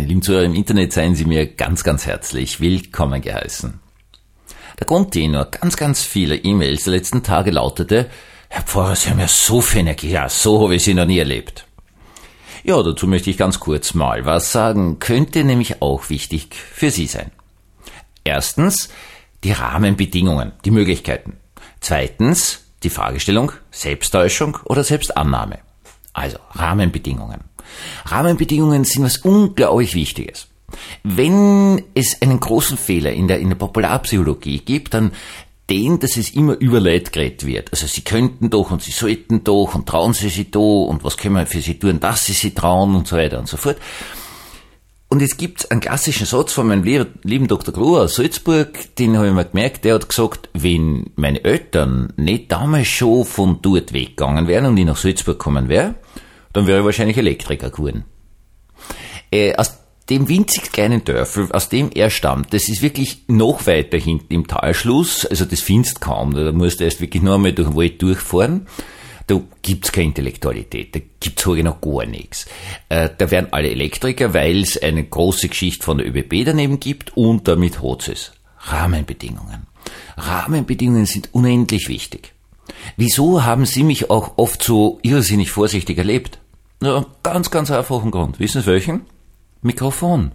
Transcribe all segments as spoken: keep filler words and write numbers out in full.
Meine lieben Zuhörer im Internet, seien Sie mir ganz, ganz herzlich willkommen geheißen. Der Grundtenor ganz, ganz vieler E-Mails der letzten Tage lautete: Herr Pfarrer, Sie haben ja so viel Energie, ja, so habe ich Sie noch nie erlebt. Ja, dazu möchte ich ganz kurz mal was sagen, könnte nämlich auch wichtig für Sie sein. Erstens, die Rahmenbedingungen, die Möglichkeiten. Zweitens, die Fragestellung, Selbsttäuschung oder Selbstannahme. Also, Rahmenbedingungen. Rahmenbedingungen sind was unglaublich Wichtiges. Wenn es einen großen Fehler in der, in der Popularpsychologie gibt, dann den, dass es immer über Leute geredet wird. Also sie könnten doch und sie sollten doch und trauen sie sich da und was können wir für sie tun, dass sie sich trauen und so weiter und so fort. Und jetzt gibt's einen klassischen Satz von meinem lieben Doktor Gruber aus Salzburg, den habe ich mir gemerkt, der hat gesagt, wenn meine Eltern nicht damals schon von dort weggegangen wären und ich nach Salzburg gekommen wäre, dann wäre ich wahrscheinlich Elektriker geworden. Äh, aus dem winzig kleinen Dörfel, aus dem er stammt, das ist wirklich noch weiter hinten im Talschluss, also das findest kaum, da musst du erst wirklich nur einmal durch den Wald durchfahren. Da gibt's keine Intellektualität, da gibt's heute noch gar nichts. Äh, da werden alle Elektriker, weil es eine große Geschichte von der ÖBB daneben gibt und damit hat's es. Rahmenbedingungen. Rahmenbedingungen sind unendlich wichtig. Wieso haben Sie mich auch oft so irrsinnig vorsichtig erlebt? Ja, ganz, ganz einfachen Grund. Wissen Sie welchen? Mikrofon.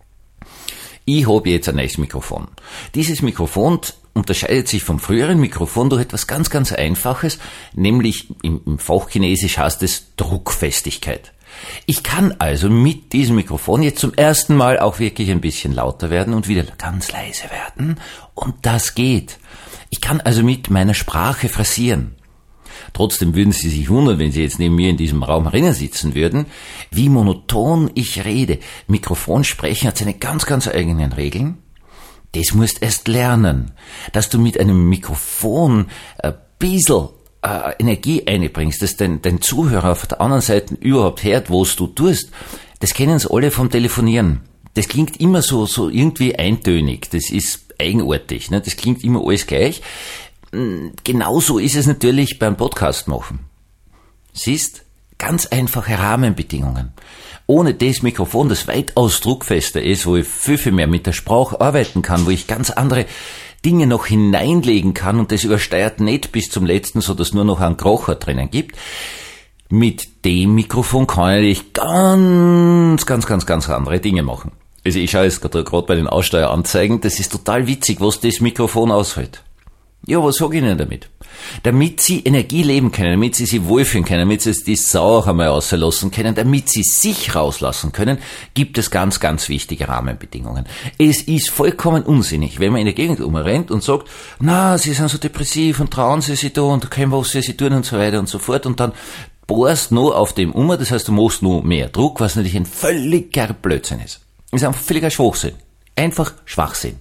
Ich habe jetzt ein neues Mikrofon. Dieses Mikrofon unterscheidet sich vom früheren Mikrofon durch etwas ganz, ganz Einfaches, nämlich im, im Fachchinesisch heißt es Druckfestigkeit. Ich kann also mit diesem Mikrofon jetzt zum ersten Mal auch wirklich ein bisschen lauter werden und wieder ganz leise werden. Und das geht. Ich kann also mit meiner Sprache phrasieren. Trotzdem würden Sie sich wundern, wenn Sie jetzt neben mir in diesem Raum drinnen sitzen würden, wie monoton ich rede. Mikrofonsprechen hat seine ganz, ganz eigenen Regeln. Das musst erst lernen, dass du mit einem Mikrofon ein bisschen äh, Energie einbringst, dass dein, dein Zuhörer auf der anderen Seite überhaupt hört, was du tust. Das kennen sie alle vom Telefonieren. Das klingt immer so, so irgendwie eintönig. Das ist eigenartig, ne? Das klingt immer alles gleich. Genauso ist es natürlich beim Podcast machen. Siehst, ganz einfache Rahmenbedingungen. Ohne das Mikrofon, das weitaus druckfester ist, wo ich viel, viel mehr mit der Sprache arbeiten kann, wo ich ganz andere Dinge noch hineinlegen kann und das übersteuert nicht bis zum letzten, so dass nur noch ein Krocher drinnen gibt. Mit dem Mikrofon kann ich ganz, ganz, ganz, ganz andere Dinge machen. Also ich schaue jetzt gerade bei den Aussteueranzeigen, das ist total witzig, was das Mikrofon aushält. Ja, was sage ich Ihnen damit? Damit Sie Energie leben können, damit Sie sich wohlfühlen können, damit Sie die Sau auch einmal rauslassen können, damit Sie sich rauslassen können, gibt es ganz, ganz wichtige Rahmenbedingungen. Es ist vollkommen unsinnig, wenn man in der Gegend umrennt und sagt, na, Sie sind so depressiv und trauen Sie sich da und kennen was Sie tun und so weiter und so fort und dann bohrst nur auf dem um, das heißt, du machst nur mehr Druck, was natürlich ein völliger Blödsinn ist. Das ist einfach völliger Schwachsinn. Einfach Schwachsinn.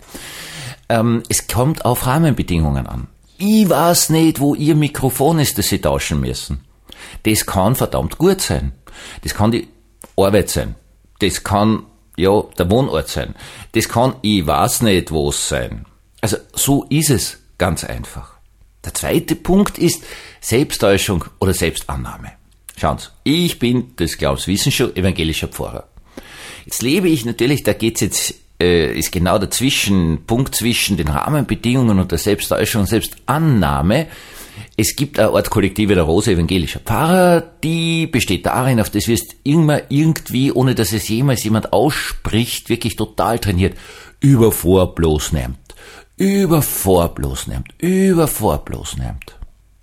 Es kommt auf Rahmenbedingungen an. Ich weiß nicht, wo Ihr Mikrofon ist, das Sie tauschen müssen. Das kann verdammt gut sein. Das kann die Arbeit sein. Das kann, ja, der Wohnort sein. Das kann, ich weiß nicht, wo es sein. Also, so ist es ganz einfach. Der zweite Punkt ist Selbsttäuschung oder Selbstannahme. Schauen Sie, ich bin, das glauben Sie wissen schon, evangelischer Pfarrer. Jetzt lebe ich natürlich, da geht's jetzt ist genau der Zwischenpunkt zwischen den Rahmenbedingungen und der Selbsttäuschung und Selbstannahme. Es gibt eine Art Kollektive der Rose evangelischer Pfarrer, die besteht darin, auf das wirst immer irgendwie, ohne dass es jemals jemand ausspricht, wirklich total trainiert, übervor bloß nimmt, übervor bloß nimmt, übervor bloß nimmt.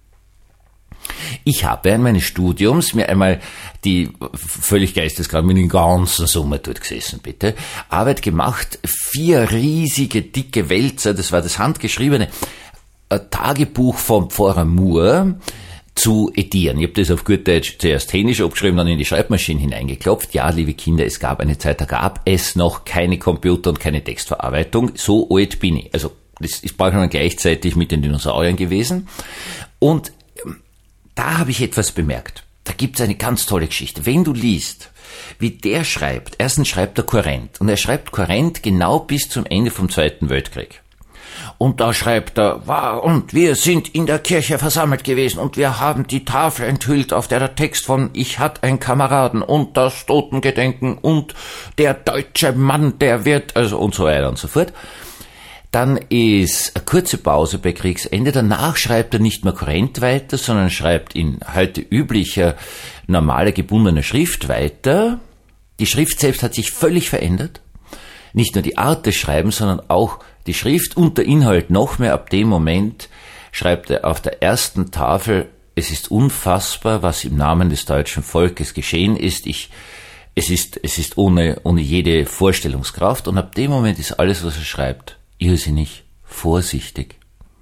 Ich habe während meines Studiums mir einmal die, völlig geisteskrank, mit den ganzen Sommer dort gesessen, bitte, Arbeit gemacht, vier riesige, dicke Wälzer, das war das handgeschriebene Tagebuch vom Pfarrer Moore zu edieren. Ich habe das auf gut Deutsch zuerst hänisch abgeschrieben, dann in die Schreibmaschine hineingeklopft. Ja, liebe Kinder, es gab eine Zeit, da gab es noch keine Computer und keine Textverarbeitung. So alt bin ich. Also, das ist bald schon gleichzeitig mit den Dinosauriern gewesen. Und da habe ich etwas bemerkt. Da gibt's eine ganz tolle Geschichte. Wenn du liest, wie der schreibt, erstens schreibt er kohärent. Und er schreibt kohärent genau bis zum Ende vom Zweiten Weltkrieg. Und da schreibt er, wow, und wir sind in der Kirche versammelt gewesen und wir haben die Tafel enthüllt, auf der der Text von Ich hatte einen Kameraden und das Totengedenken und der deutsche Mann, der wird, also und so weiter und so fort. Dann ist eine kurze Pause bei Kriegsende, danach schreibt er nicht mehr kohärent weiter, sondern schreibt in heute üblicher, normaler, gebundener Schrift weiter. Die Schrift selbst hat sich völlig verändert. Nicht nur die Art des Schreibens, sondern auch die Schrift und der Inhalt noch mehr. Ab dem Moment schreibt er auf der ersten Tafel, es ist unfassbar, was im Namen des deutschen Volkes geschehen ist. Ich, es ist, es ist ohne, ohne jede Vorstellungskraft. Und ab dem Moment ist alles, was er schreibt, irrsinnig vorsichtig.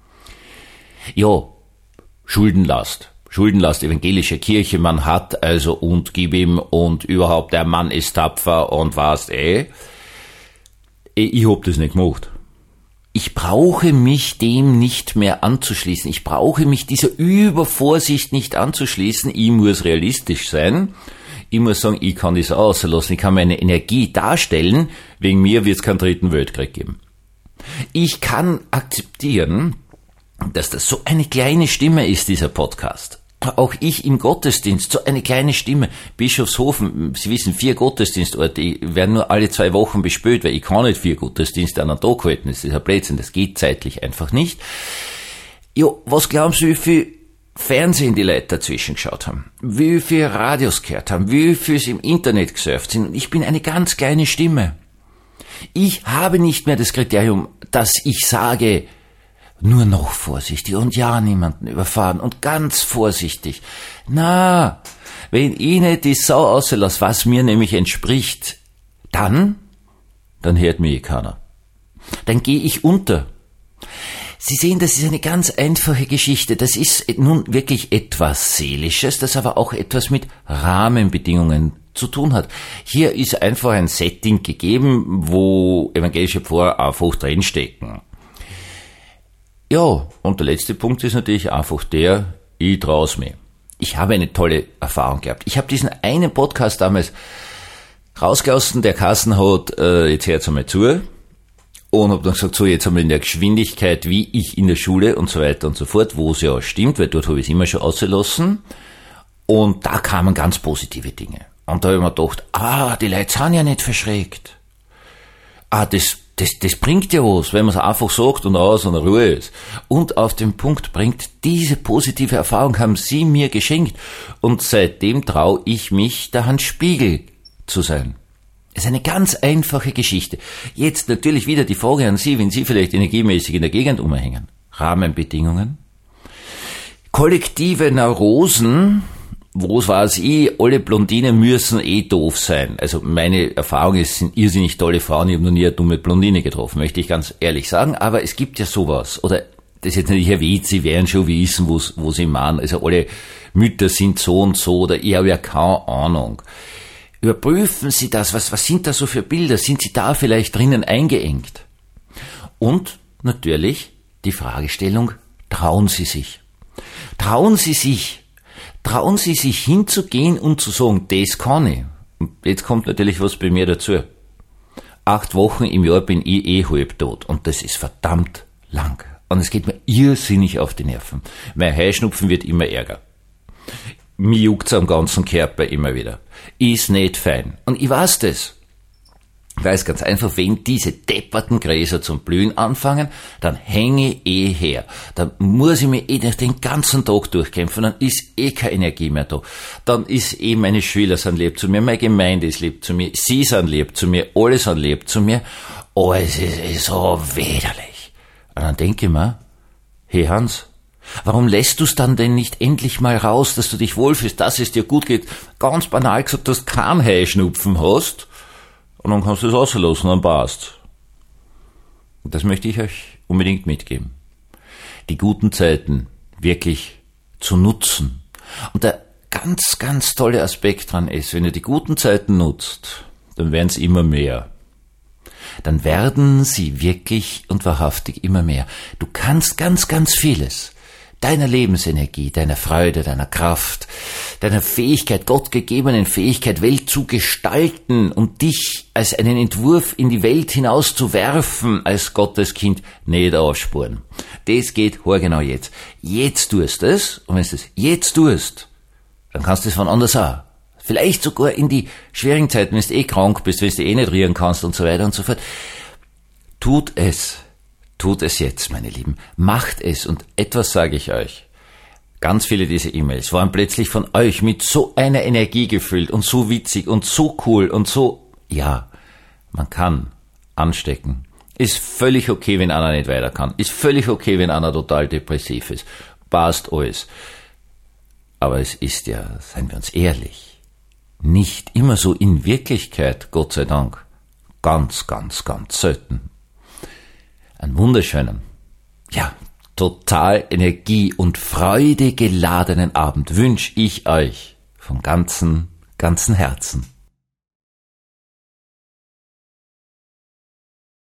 Ja, Schuldenlast. Schuldenlast, evangelische Kirche, man hat also und gib ihm und überhaupt der Mann ist tapfer und was, eh. Ich hab das nicht gemacht. Ich brauche mich dem nicht mehr anzuschließen. Ich brauche mich dieser Übervorsicht nicht anzuschließen. Ich muss realistisch sein. Ich muss sagen, ich kann das auslassen. Ich kann meine Energie darstellen. Wegen mir wird es keinen dritten Weltkrieg geben. Ich kann akzeptieren, dass das so eine kleine Stimme ist, dieser Podcast. Auch ich im Gottesdienst, so eine kleine Stimme. Bischofshofen, Sie wissen, vier Gottesdienstorte, die werden nur alle zwei Wochen bespielt, weil ich kann nicht vier Gottesdienste an einen Tag halten. Das ist ein Blödsinn, das geht zeitlich einfach nicht. Ja, was glauben Sie, wie viel Fernsehen die Leute dazwischen geschaut haben? Wie viel Radios gehört haben? Wie viel sie im Internet gesurft sind? Und ich bin eine ganz kleine Stimme. Ich habe nicht mehr das Kriterium, dass ich sage, nur noch vorsichtig und ja niemanden überfahren und ganz vorsichtig. Na, wenn ich nicht die Sau auslasse, was mir nämlich entspricht, dann, dann hört mich keiner. Dann gehe ich unter. Sie sehen, das ist eine ganz einfache Geschichte. Das ist nun wirklich etwas Seelisches, das aber auch etwas mit Rahmenbedingungen zu tun hat. Hier ist einfach ein Setting gegeben, wo evangelische Pfarrer einfach drinstecken. Ja, und der letzte Punkt ist natürlich einfach der, ich trau's mir. Ich habe eine tolle Erfahrung gehabt. Ich habe diesen einen Podcast damals rausgelassen, der Kassen hat, äh, jetzt hört's einmal zu, und habe dann gesagt, so jetzt einmal in der Geschwindigkeit, wie ich in der Schule und so weiter und so fort, wo es ja stimmt, weil dort habe ich es immer schon ausgelassen, und da kamen ganz positive Dinge. Und da habe ich mir gedacht, ah, die Leute sind ja nicht verschreckt. Ah, das Das, das bringt ja was, wenn man es einfach sagt und aus und Ruhe ist. Und auf den Punkt bringt, diese positive Erfahrung haben Sie mir geschenkt. Und seitdem traue ich mich, der Hans Spiegel zu sein. Es ist eine ganz einfache Geschichte. Jetzt natürlich wieder die Frage an Sie, wenn Sie vielleicht energiemäßig in der Gegend umhängen. Rahmenbedingungen. Kollektive Neurosen. Wo es weiß ich, alle Blondinen müssen eh doof sein. Also meine Erfahrung ist, es sind irrsinnig tolle Frauen, ich habe noch nie eine dumme Blondine getroffen, möchte ich ganz ehrlich sagen, aber es gibt ja sowas. Oder, das jetzt nicht erwähnt, Sie werden schon wissen, wo Sie meinen, also alle Mütter sind so und so, oder ich habe ja keine Ahnung. Überprüfen Sie das, was, was sind da so für Bilder, sind Sie da vielleicht drinnen eingeengt? Und natürlich die Fragestellung, trauen Sie sich? Trauen Sie sich? Trauen Sie sich hinzugehen und zu sagen, das kann ich. Und jetzt kommt natürlich was bei mir dazu. Acht Wochen im Jahr bin ich eh halbtot. Und das ist verdammt lang. Und es geht mir irrsinnig auf die Nerven. Mein Heuschnupfen wird immer ärger. Mir juckt's am ganzen Körper immer wieder. Ist nicht fein. Und ich weiß das. Ich weiß ganz einfach, wenn diese depperten Gräser zum Blühen anfangen, dann hänge ich eh her. Dann muss ich mich eh den ganzen Tag durchkämpfen, dann ist eh keine Energie mehr da. Dann ist eh meine Schüler sind lieb zu mir, meine Gemeinde ist lieb zu mir, Sie sind lieb zu mir, alle sind lieb zu mir. Oh, es ist, ist so widerlich. Und dann denke ich mir, hey Hans, warum lässt du es dann denn nicht endlich mal raus, dass du dich wohlfühlst, dass es dir gut geht? Ganz banal gesagt, dass du keinen Heuschnupfen hast. Und dann kannst du es rauslassen, dann passt. Und das möchte ich euch unbedingt mitgeben. Die guten Zeiten wirklich zu nutzen. Und der ganz, ganz tolle Aspekt dran ist, wenn ihr die guten Zeiten nutzt, dann werden es immer mehr. Dann werden sie wirklich und wahrhaftig immer mehr. Du kannst ganz, ganz vieles deiner Lebensenergie, deiner Freude, deiner Kraft, deiner Fähigkeit, gottgegebenen Fähigkeit, Welt zu gestalten und dich als einen Entwurf in die Welt hinaus zu werfen, als Gotteskind, nicht ausspuren. Das geht haargenau jetzt. Jetzt tust du es, und wenn du es jetzt tust, dann kannst du es von anders auch. Vielleicht sogar in die schwierigen Zeiten, wenn du eh krank bist, wenn du eh nicht rühren kannst und so weiter und so fort. Tut es. Tut es jetzt, meine Lieben. Macht es. Und etwas sage ich euch. Ganz viele dieser E-Mails waren plötzlich von euch mit so einer Energie gefüllt und so witzig und so cool und so, ja, man kann anstecken. Ist völlig okay, wenn einer nicht weiter kann. Ist völlig okay, wenn einer total depressiv ist. Passt alles. Aber es ist ja, seien wir uns ehrlich, nicht immer so in Wirklichkeit, Gott sei Dank. Ganz, ganz, ganz selten. Einen wunderschönen, ja, total Energie- und Freude geladenen Abend wünsche ich euch von ganzem, ganzem Herzen.